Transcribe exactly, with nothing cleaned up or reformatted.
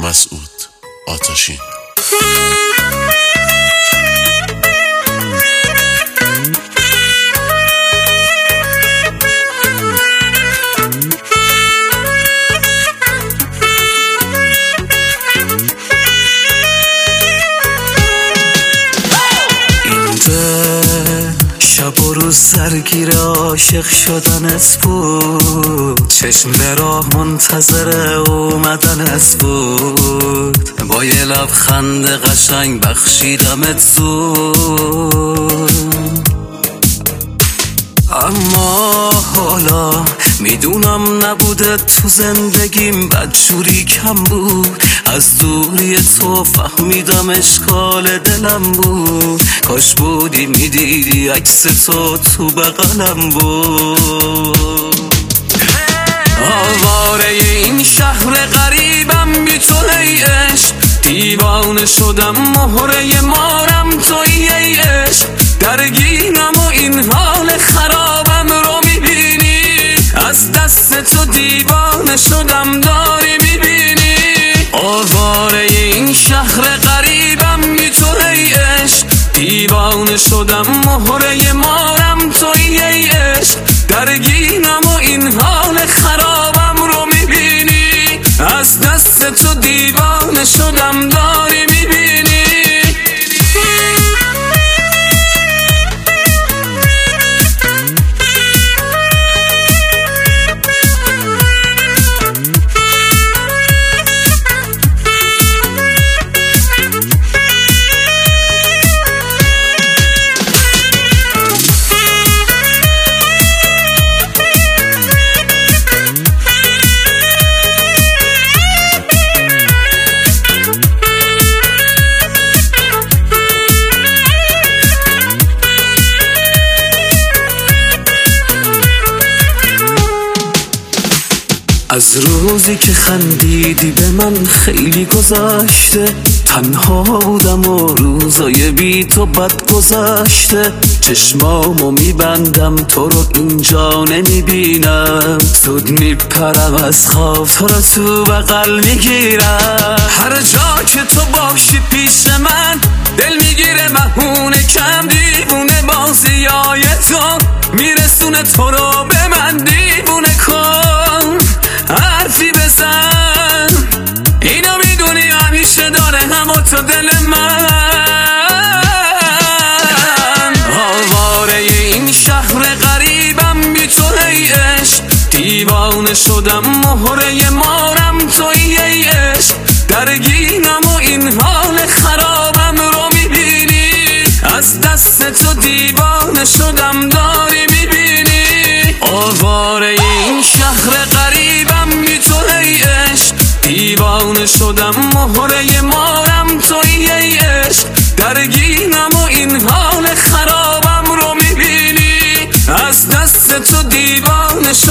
مسعود آتشین. شب و روز سرگیر عاشق شدنت بود، چشم به راه منتظر اومدنت بود، با یه لبخند قشنگ بخشیدمت زود. اما حالا میدونم نبوده تو زندگیم بدجوری کم بود، از دوری تو فهمیدم اشکال دلم بود، کاش بودی میدیدی عکس تو تو بغلم بود. آواره این شهر غریبم بی تو ای عشق، دیوانه شدم مهره مارم توی ای عشق، درگیرم و این حال خرابم رو میبینی، از دست تو دیوانه شدم داری میبینی. آواره این شهر غریبم بی تو ای عشق، دیوانه شدم مهره مارم توی ای عشق، درگیرم و این حال خرابم رو میبینی، از دست تو دیوانه شدم داری میبینی. از روزی که خندیدی به من خیلی گذشته، تنها بودم و روزای بی تو بد گذشته، چشمامو میبندم تو رو اینجا نمیبینم، زود میپرم از خواب تو رو تو بغل میگیرم، هر جا که تو باشی پیش من دل میگیره مهونه کم، دیوونه بازیای تو میرسونه تو رو به من، دیوونه کن حرفی بزن، اینو میدونی همیشه داره هم تو دل من. آواره این شهر غریبم بی تو ای عشق، دیوانه شدم مهره مارم توی ای عشق، درگیرم و این حال خرابم رو میبینی، از دست تو دیوانه شدم داری میبینی. آواره این شهر غریبم بی تو ای عشق، دیوانه شدم مهره مارم توی ای عشق، درگیرم و این حال خرابم رو میبینی، از دست تو دیوانه